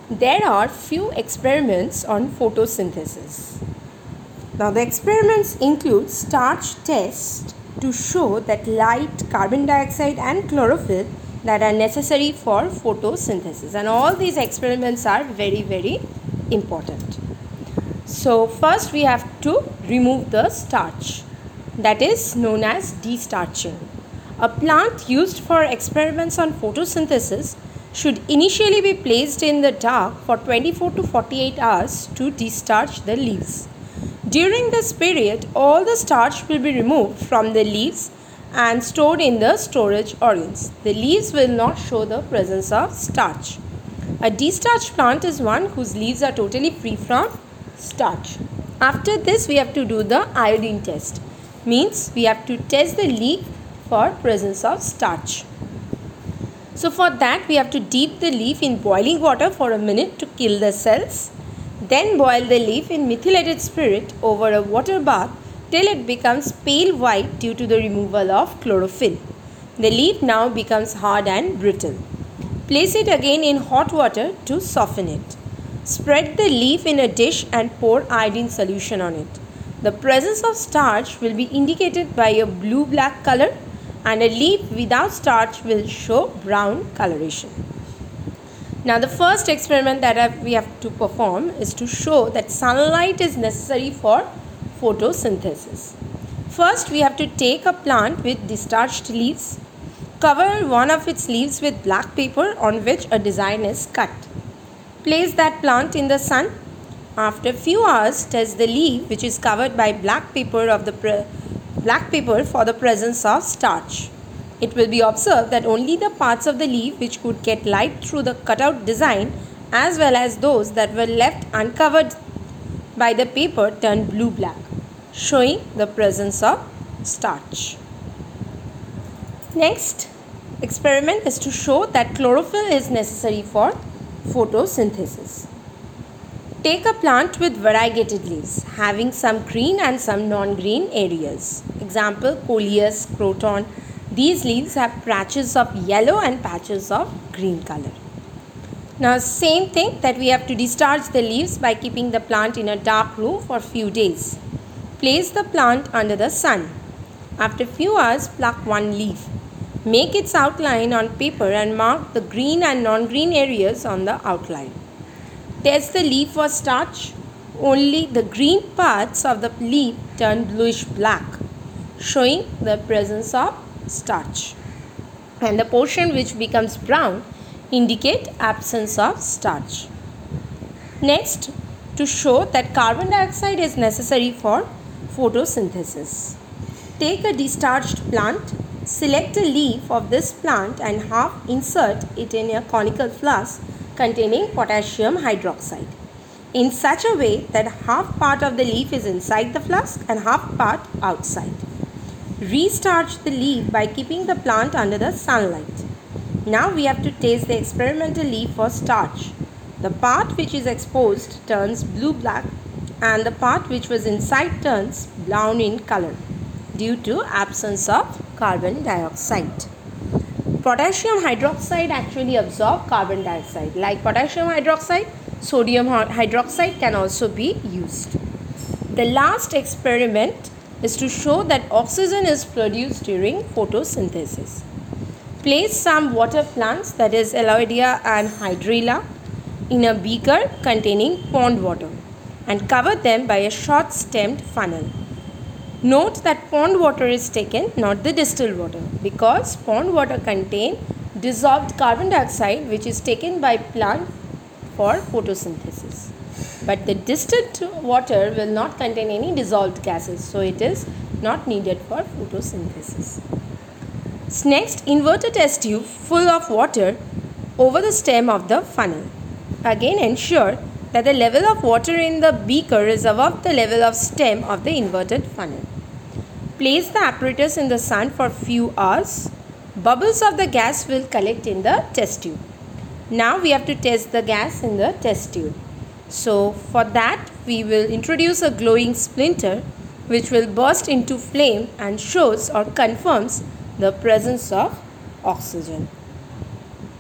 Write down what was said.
There are few experiments on photosynthesis. Now the experiments include starch test to show that light, carbon dioxide and chlorophyll that are necessary for photosynthesis, and all these experiments are very important. So first we have to remove the starch, that is known as destarching. A plant used for experiments on photosynthesis should initially be placed in the dark for 24 to 48 hours to destarch the leaves. During this period, all the starch will be removed from the leaves and stored in the storage organs. The leaves will not show the presence of starch. A destarched plant is one whose leaves are totally free from starch. After this, we have to do the iodine test. Means we have to test the leaf for presence of starch. So for that, we have to dip the leaf in boiling water for a minute to kill the cells. Then boil the leaf in methylated spirit over a water bath till it becomes pale white due to the removal of chlorophyll. The leaf now becomes hard and brittle. Place it again in hot water to soften it. Spread the leaf in a dish and pour iodine solution on it. The presence of starch will be indicated by a blue-black color, and a leaf without starch will show brown coloration. Now the first experiment that we have to perform is to show that sunlight is necessary for photosynthesis. First, we have to take a plant with destarched leaves, cover one of its leaves with black paper on which a design is cut. Place that plant in the sun. After a few hours, test the leaf which is covered by black paper for the presence of starch. It will be observed that only the parts of the leaf which could get light through the cutout design, as well as those that were left uncovered by the paper, turned blue-black, showing the presence of starch. Next experiment is to show that chlorophyll is necessary for photosynthesis. Take a plant with variegated leaves, having some green and some non-green areas. Example, Coleus, Croton. These leaves have patches of yellow and patches of green color. Now same thing, that we have to destarch the leaves by keeping the plant in a dark room for few days. Place the plant under the sun. After few hours, pluck one leaf. Make its outline on paper and mark the green and non-green areas on the outline. Test the leaf for starch. Only the green parts of the leaf turn bluish black, showing the presence of starch. And the portion which becomes brown indicate absence of starch. Next, to show that carbon dioxide is necessary for photosynthesis. Take a destarched plant, select a leaf of this plant and half insert it in a conical flask containing potassium hydroxide in such a way that half part of the leaf is inside the flask and half part outside. Restarch the leaf by keeping the plant under the sunlight. Now we have to taste the experimental leaf for starch. The part which is exposed turns blue-black and the part which was inside turns brown in color due to absence of carbon dioxide. Potassium hydroxide actually absorbs carbon dioxide. Like potassium hydroxide, sodium hydroxide can also be used. The last experiment is to show that oxygen is produced during photosynthesis. Place some water plants, that is Aloidea and Hydrilla, in a beaker containing pond water and cover them by a short-stemmed funnel. Note that pond water is taken, not the distilled water, because pond water contains dissolved carbon dioxide which is taken by plant for photosynthesis. But the distilled water will not contain any dissolved gases, so it is not needed for photosynthesis. Next, invert a test tube full of water over the stem of the funnel. Again, ensure that the level of water in the beaker is above the level of stem of the inverted funnel. Place the apparatus in the sun for few hours. Bubbles of the gas will collect in the test tube. Now we have to test the gas in the test tube. So for that, we will introduce a glowing splinter which will burst into flame and shows or confirms the presence of oxygen.